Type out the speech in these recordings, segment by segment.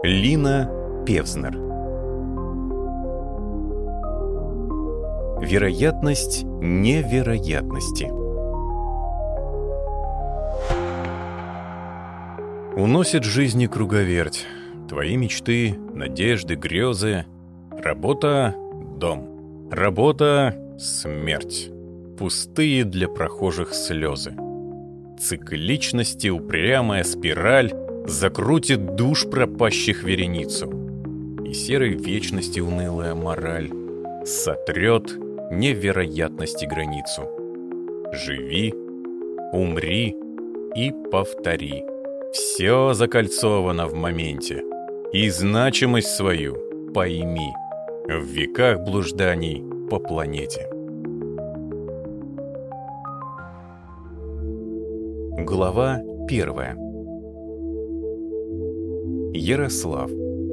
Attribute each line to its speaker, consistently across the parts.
Speaker 1: Лина Певзнер. Вероятность невероятности. Уносит жизни круговерть. Твои мечты, надежды, грезы. Работа — дом. Работа — смерть. Пустые для прохожих слезы. Цикличности упрямая спираль закрутит душ пропащих вереницу. И серой вечности унылая мораль сотрет невероятности границу. Живи, умри и повтори. Все закольцовано в моменте. И значимость свою пойми в веках блужданий по планете. Глава 1. Ярослав.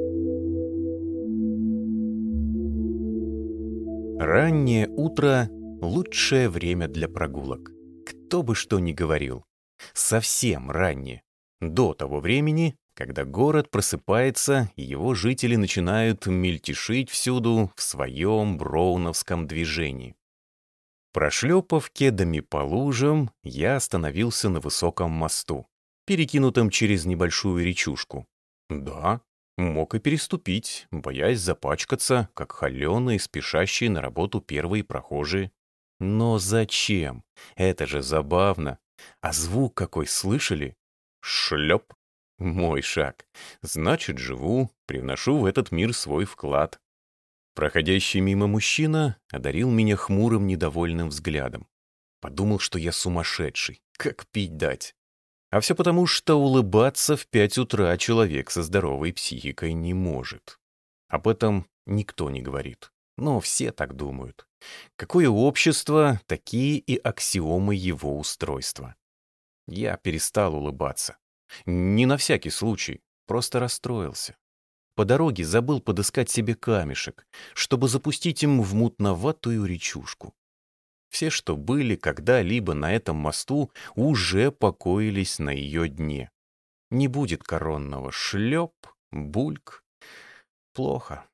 Speaker 1: Раннее утро — лучшее время для прогулок. Кто бы что ни говорил. Совсем раннее. До того времени, когда город просыпается, и его жители начинают мельтешить всюду в своем броуновском движении. Прошлепав кедами по лужам, я остановился на высоком мосту, перекинутом через небольшую речушку. Да, мог и переступить, боясь запачкаться, как холеные, спешащие на работу первые прохожие. Но зачем? Это же забавно. А звук какой слышали? Шлеп. Мой шаг. Значит, живу, привношу в этот мир свой вклад. Проходящий мимо мужчина одарил меня хмурым, недовольным взглядом. Подумал, что я сумасшедший. Как пить дать? А все потому, что улыбаться в 5 утра человек со здоровой психикой не может. Об этом никто не говорит. Но все так думают. Какое общество, такие и аксиомы его устройства. Я перестал улыбаться. Не на всякий случай, просто расстроился. По дороге забыл подыскать себе камешек, чтобы запустить им в мутноватую речушку. Все, что были когда-либо на этом мосту, уже покоились на ее дне. Не будет коронного шлеп, бульк. Плохо.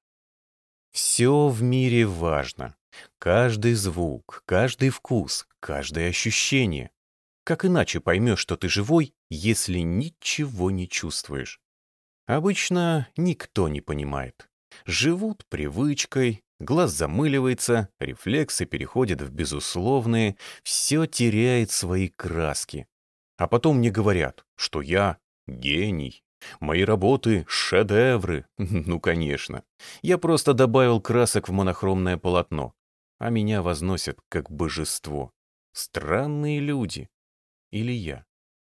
Speaker 1: Все в мире важно. Каждый звук, каждый вкус, каждое ощущение. Как иначе поймешь, что ты живой, если ничего не чувствуешь? Обычно никто не понимает. Живут привычкой, глаз замыливается, рефлексы переходят в безусловные, все теряет свои краски. А потом мне говорят, что я гений. Мои работы — шедевры. Ну, конечно. Я просто добавил красок в монохромное полотно, а меня возносят как божество. Странные люди. Или я.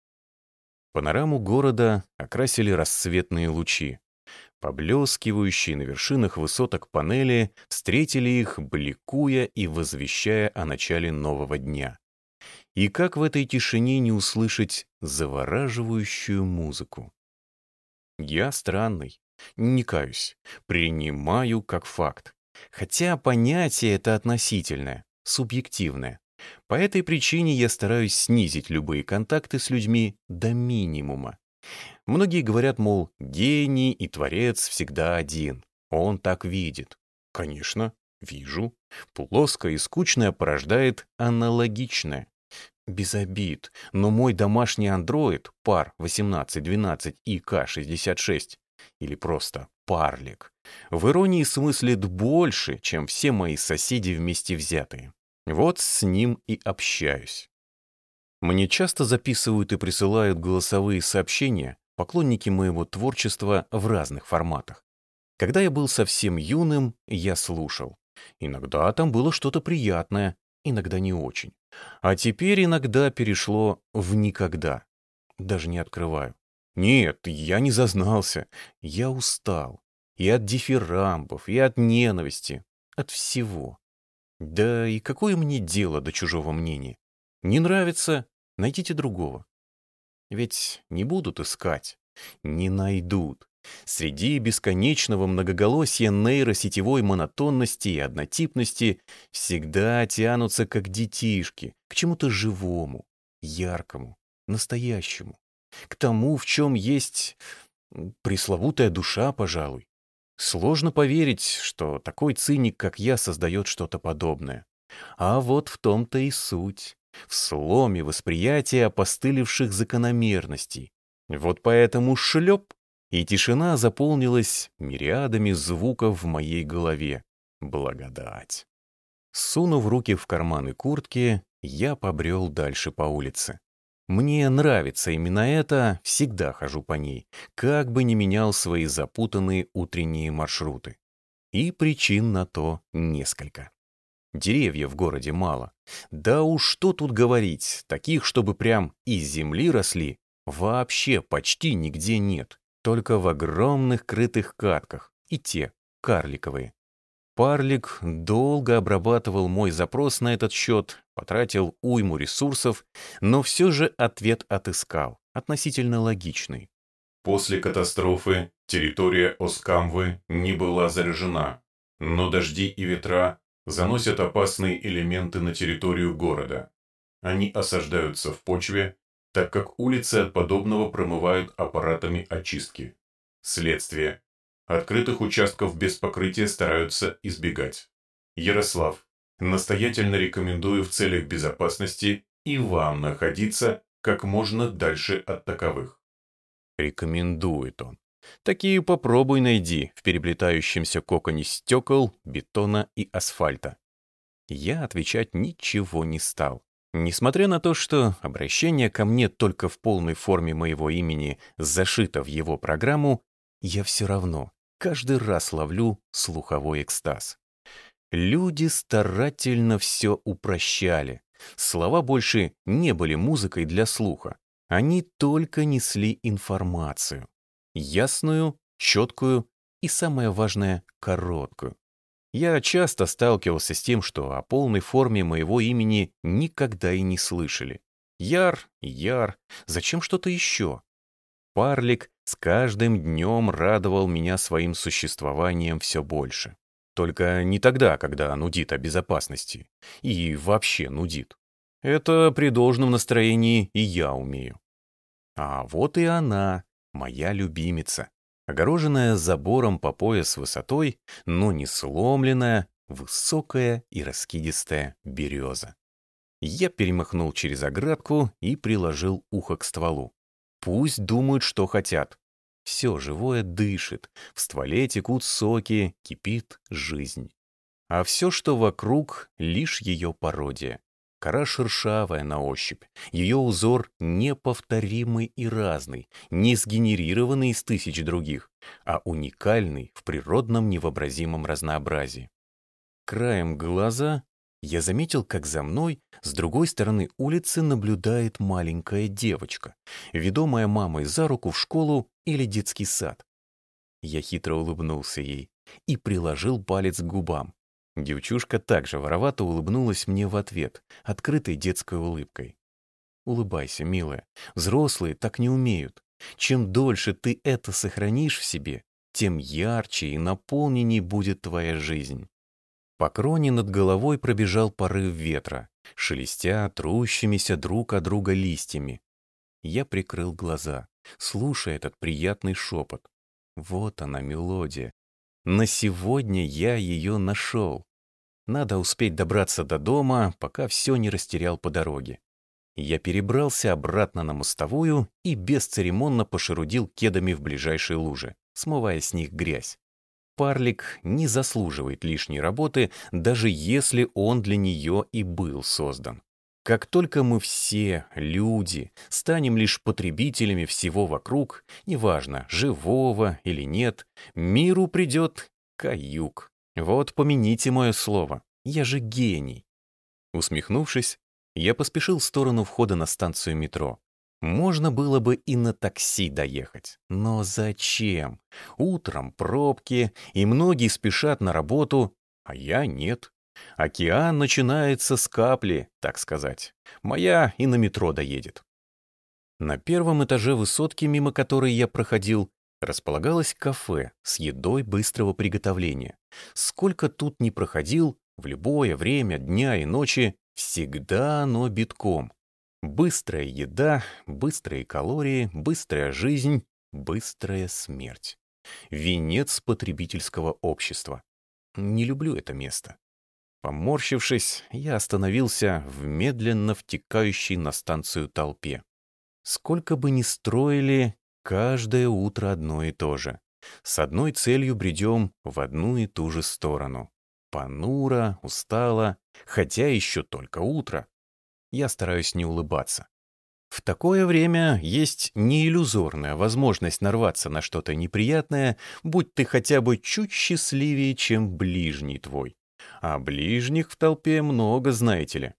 Speaker 1: Панораму города окрасили рассветные лучи. Поблескивающие на вершинах высоток панели встретили их, бликуя и возвещая о начале нового дня. И как в этой тишине не услышать завораживающую музыку? Я странный, не каюсь, принимаю как факт. Хотя понятие это относительное, субъективное. По этой причине я стараюсь снизить любые контакты с людьми до минимума. Многие говорят, мол, гений и творец всегда один. Он так видит. Конечно, вижу. Плоское и скучное порождает аналогичное. Без обид, но мой домашний андроид, пар 1812 ИК-66, или просто парлик, в иронии смыслит больше, чем все мои соседи вместе взятые. Вот с ним и общаюсь. Мне часто записывают и присылают голосовые сообщения поклонники моего творчества в разных форматах. Когда я был совсем юным, я слушал. Иногда там было что-то приятное, иногда не очень. А теперь иногда перешло в никогда. Даже не открываю. Нет, я не зазнался. Я устал. И от дифирамбов, и от ненависти. От всего. Да и какое мне дело до чужого мнения? Не нравится — найдите другого. Ведь не будут искать, не найдут. Среди бесконечного многоголосия нейросетевой монотонности и однотипности всегда тянутся как детишки к чему-то живому, яркому, настоящему, к тому, в чем есть Пресловутая душа, пожалуй. Сложно поверить, что такой циник, как я, создает что-то подобное. А вот в том-то и суть. В сломе восприятия опостылевших закономерностей. Вот поэтому шлеп, и тишина заполнилась мириадами звуков в моей голове. Благодать. Сунув руки в карманы куртки, я побрел дальше по улице. Мне нравится именно это, всегда хожу по ней, как бы ни менял свои запутанные утренние маршруты. И причин на то несколько. Деревьев в городе мало. Да уж что тут говорить, таких, чтобы прям из земли росли, вообще почти нигде нет. Только в огромных крытых катках, и те карликовые. Парлик долго обрабатывал мой запрос на этот счет, потратил уйму ресурсов, но все же ответ отыскал, относительно логичный.
Speaker 2: После катастрофы территория Оскамвы не была заражена, но дожди и ветра заносят опасные элементы на территорию города. Они осаждаются в почве, так как улицы от подобного промывают аппаратами очистки. Следствие. Открытых участков без покрытия стараются избегать. Ярослав, настоятельно рекомендую в целях безопасности и вам находиться как можно дальше от таковых.
Speaker 1: Рекомендует он. Такие попробуй найди в переплетающемся коконе стекол, бетона и асфальта. Я отвечать ничего не стал. Несмотря на то, что обращение ко мне только в полной форме моего имени зашито в его программу, я все равно каждый раз ловлю слуховой экстаз. Люди старательно все упрощали. Слова больше не были музыкой для слуха. Они только несли информацию. Ясную, четкую и, самое важное, короткую. Я часто сталкивался с тем, что о полной форме моего имени никогда и не слышали. Яр, зачем что-то еще? Парлик с каждым днем радовал меня своим существованием все больше. Только не тогда, когда нудит о безопасности. И вообще нудит. Это при должном настроении и я умею. А вот и она, моя любимица. Огороженная забором по пояс высотой, но не сломленная, высокая и раскидистая береза. Я перемахнул через оградку и приложил ухо к стволу. Пусть думают, что хотят. Все живое дышит, в стволе текут соки, кипит жизнь. А все, что вокруг, лишь ее пародия. Кора шершавая на ощупь, ее узор неповторимый и разный, не сгенерированный из тысяч других, а уникальный в природном невообразимом разнообразии. Краем глаза я заметил, как за мной с другой стороны улицы наблюдает маленькая девочка, ведомая мамой за руку в школу или детский сад. Я хитро улыбнулся ей и приложил палец к губам. Девчушка также воровато улыбнулась мне в ответ, открытой детской улыбкой. Улыбайся, милая, взрослые так не умеют. Чем дольше ты это сохранишь в себе, тем ярче и наполненней будет твоя жизнь. По кроне над головой пробежал порыв ветра, шелестя трущимися друг от друга листьями. Я прикрыл глаза, слушая этот приятный шепот. Вот она, мелодия. На сегодня я ее нашел. Надо успеть добраться до дома, пока все не растерял по дороге. Я перебрался обратно на мостовую и бесцеремонно пошерудил кедами в ближайшей луже, смывая с них грязь. Парлик не заслуживает лишней работы, даже если он для нее и был создан. Как только мы все, люди, станем лишь потребителями всего вокруг, неважно, живого или нет, миру придет каюк. Вот помяните мое слово, я же гений. Усмехнувшись, я поспешил в сторону входа на станцию метро. Можно было бы и на такси доехать. Но зачем? Утром пробки, и многие спешат на работу, а я нет. Океан начинается с капли, так сказать. Моя и на метро доедет. На первом этаже высотки, мимо которой я проходил, располагалось кафе с едой быстрого приготовления. Сколько тут ни проходил, в любое время дня и ночи, всегда оно битком. Быстрая еда, быстрые калории, быстрая жизнь Быстрая смерть. Венец потребительского общества. Не люблю это место. Поморщившись, я остановился в медленно втекающей на станцию толпе. Сколько бы ни строили, каждое утро одно и то же. С одной целью бредем в одну и ту же сторону. Понуро, устало, хотя еще только утро. Я стараюсь не улыбаться. В такое время есть неиллюзорная возможность нарваться на что-то неприятное, будь ты хотя бы чуть счастливее, чем ближний твой. А ближних в толпе много, знаете ли.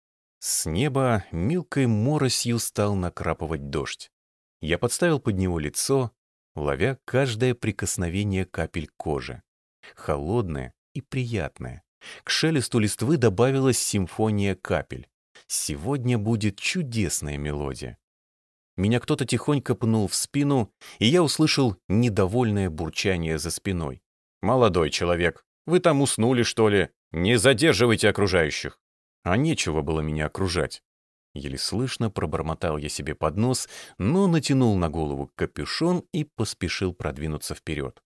Speaker 1: С неба мелкой моросью стал накрапывать дождь. Я подставил под него лицо, ловя каждое прикосновение капель кожи. Холодное и приятное. К шелесту листвы добавилась симфония капель. Сегодня будет чудесная мелодия. Меня кто-то тихонько пнул в спину, и я услышал недовольное бурчание за спиной. «Молодой человек, вы там уснули, что ли? Не задерживайте окружающих!» А нечего было меня окружать. Еле слышно пробормотал я себе под нос, но натянул на голову капюшон и поспешил продвинуться вперед.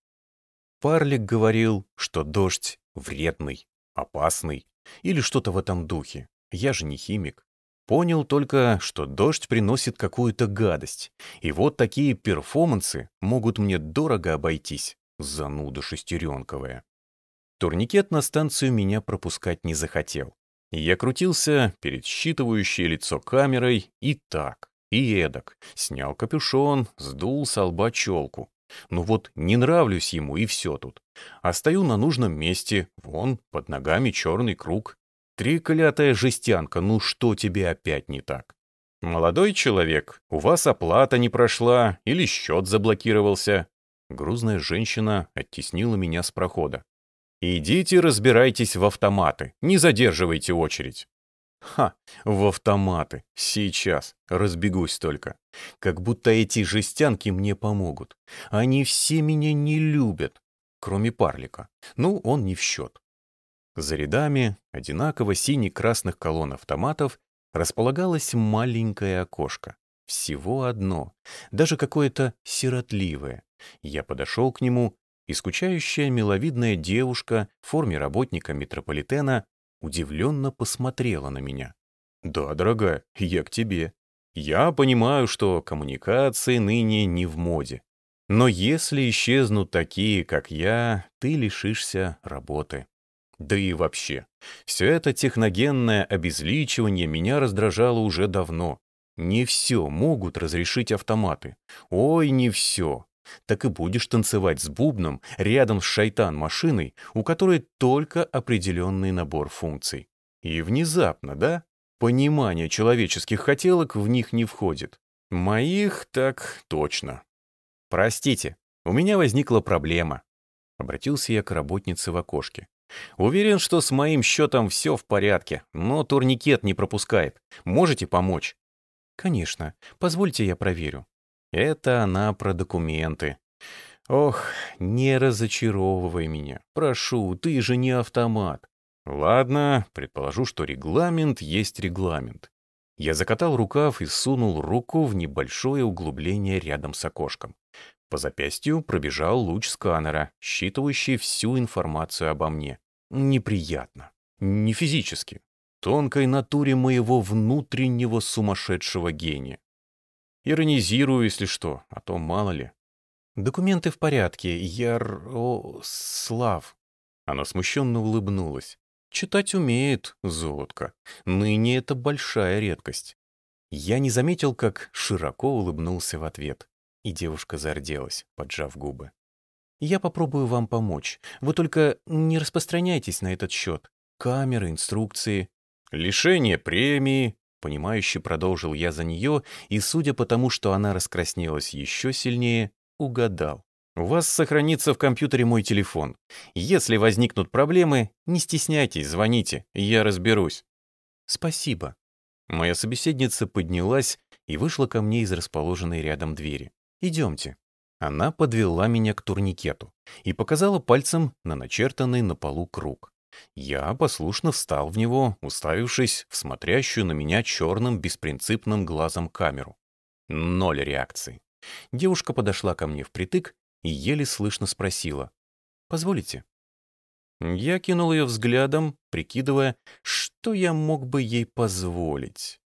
Speaker 1: Парлик говорил, что дождь вредный, опасный или что-то в этом духе. Я же не химик. Понял только, что дождь приносит какую-то гадость. И вот такие перформансы могут мне дорого обойтись, зануда шестеренковая. Турникет на станцию меня пропускать не захотел. Я крутился перед считывающей лицо камерой и так, и эдак. Снял капюшон, сдул со лба челку. Ну вот не нравлюсь ему, и все тут. А стою на нужном месте, вон, под ногами черный круг. Треклятая жестянка, ну что тебе опять не так? Молодой человек, у вас оплата не прошла или счет заблокировался. Грузная женщина оттеснила меня с прохода. Идите разбирайтесь в автоматы, не задерживайте очередь. Ха, в автоматы. Сейчас. Разбегусь только. Как будто эти жестянки мне помогут. Они все меня не любят, кроме Парлика. Ну, он не в счет. За рядами одинаково сине-красных колонн автоматов располагалось маленькое окошко. Всего одно, даже какое-то сиротливое. Я подошел к нему, и скучающая миловидная девушка в форме работника метрополитена удивленно посмотрела на меня. «Да, дорогая, я к тебе. Я понимаю, что коммуникации ныне не в моде. Но если исчезнут такие, как я, ты лишишься работы. Да и вообще, все это техногенное обезличивание меня раздражало уже давно. Не все могут разрешить автоматы. Ой, не все. Так и будешь танцевать с бубном рядом с шайтан-машиной, у которой только определенный набор функций. И внезапно, да, понимание человеческих хотелок в них не входит. Моих так точно. «Простите, у меня возникла проблема», — обратился я к работнице в окошке. «Уверен, что с моим счетом все в порядке, но турникет не пропускает. Можете помочь?» «Конечно. Позвольте, я проверю». Это она про документы. Ох, не разочаровывай меня. Прошу, ты же не автомат. Ладно, предположу, что регламент есть регламент. Я закатал рукав и сунул руку в небольшое углубление рядом с окошком. По запястью пробежал луч сканера, считывающий всю информацию обо мне. Неприятно. Не физически. Тонкой натуре моего внутреннего сумасшедшего гения. Иронизирую, если что, а то мало ли. «Документы в порядке, Ярослав». Она смущенно улыбнулась. «Читать умеет, золотко. Ныне это большая редкость». Я не заметил, как широко улыбнулся в ответ. И девушка зарделась, поджав губы. «Я попробую вам помочь. Вы только не распространяйтесь на этот счет. Камеры, инструкции». «Лишение премии», — понимающе продолжил я за нее, и, судя по тому, что она раскраснелась еще сильнее, угадал. «У вас сохранится в компьютере мой телефон. Если возникнут проблемы, не стесняйтесь, звоните, я разберусь». «Спасибо». Моя собеседница поднялась и вышла ко мне из расположенной рядом двери. «Идемте». Она подвела меня к турникету и показала пальцем на начертанный на полу круг. Я послушно встал в него, уставившись в смотрящую на меня черным беспринципным глазом камеру. 0 реакции. Девушка подошла ко мне впритык и еле слышно спросила: «Позволите?» Я кинул ее взглядом, прикидывая, что я мог бы ей позволить.